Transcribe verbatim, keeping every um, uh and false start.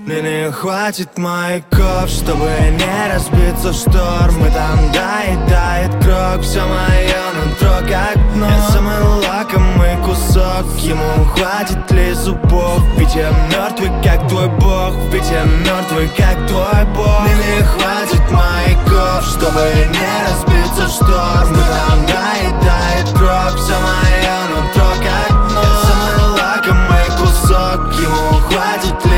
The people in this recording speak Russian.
Мне не хватит маяков, чтобы не разбиться в шторм. И там доедает крок, все мое нутро как дно. Я самый лакомый кусок, ему хватит ли зубов? Ведь я мертвый, как твой бог, ведь я мертвый, как твой бог. Мне не хватит маяков, чтобы не разбиться в шторм. И там доедает крок, все мое нутро как дно. Я самый лакомый кусок, ему хватит ли